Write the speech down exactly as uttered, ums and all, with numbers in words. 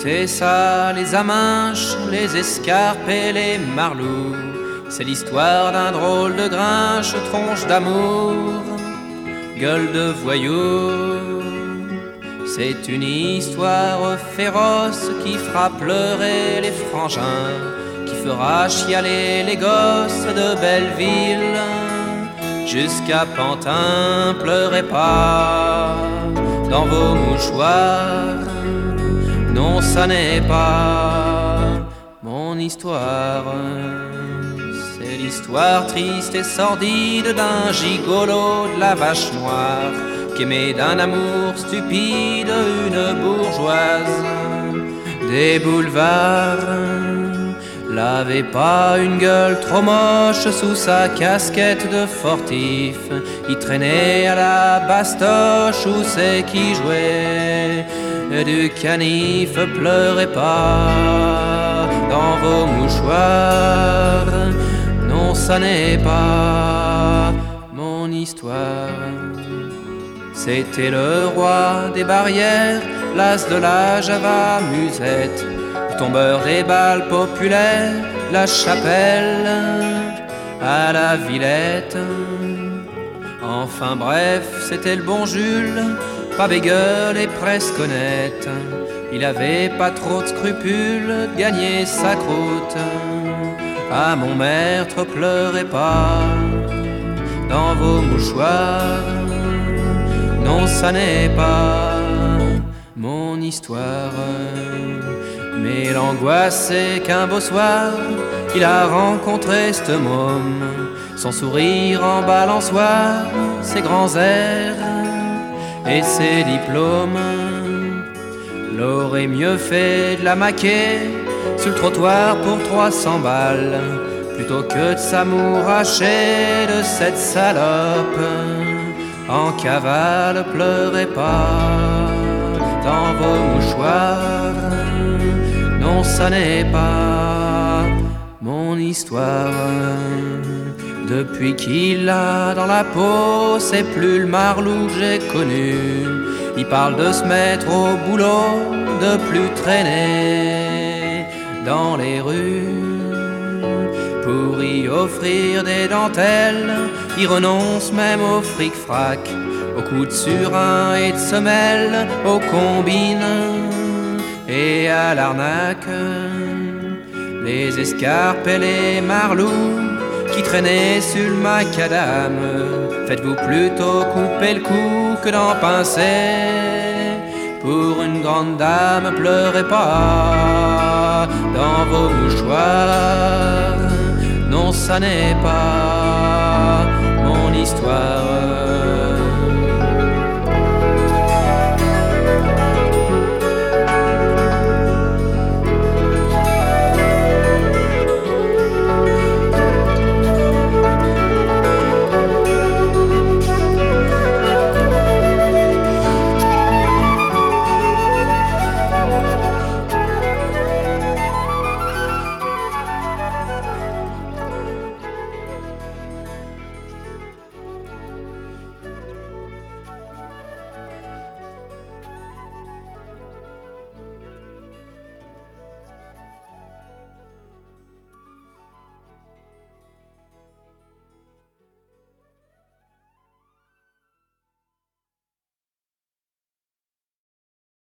Écoutez ça, les aminches, les escarpes et les marlous. C'est l'histoire d'un drôle de grinche, tronche d'amour, gueule de voyou. C'est une histoire féroce qui fera pleurer les frangins, qui fera chialer les gosses de Belleville. Jusqu'à Pantin, pleurez pas dans vos mouchoirs. Non, ça n'est pas mon histoire. C'est l'histoire triste et sordide d'un gigolo de la vache noire qui aimait d'un amour stupide une bourgeoise des boulevards. L'avait pas une gueule trop moche sous sa casquette de fortif. Il traînait à la bastoche où c'est qui jouait du canif. Pleurez pas dans vos mouchoirs. Non, ça n'est pas mon histoire. C'était le roi des barrières, l'as de la Java musette, le tombeur des balles populaires, la chapelle à la Villette. Enfin bref, c'était le bon Jules, pas bégueule et presque honnête. Il avait pas trop de scrupules de gagner sa croûte. Ah mon maître, pleurez pas dans vos mouchoirs. Non, ça n'est pas mon histoire. Mais l'angoisse c'est qu'un beau soir, il a rencontré ce môme, son sourire en balançoire, ses grands airs et ses diplômes. L'aurait mieux fait de la maquer sur le trottoir pour trois cents balles, plutôt que de s'amouracher de cette salope. En cavale, pleurez pas dans vos mouchoirs. Non, ça n'est pas mon histoire. Depuis qu'il a dans la peau, c'est plus le marlou que j'ai connu. Il parle de se mettre au boulot, de plus traîner dans les rues. Pour y offrir des dentelles, il renonce même au fric-frac, aux coups de surin et de semelles, aux combines et à l'arnaque. Les escarpes et les marlous qui traînaient sur le macadam, faites-vous plutôt couper le cou que d'en pincer. Pour une grande dame, pleurez pas dans vos mouchoirs. Non, ça n'est pas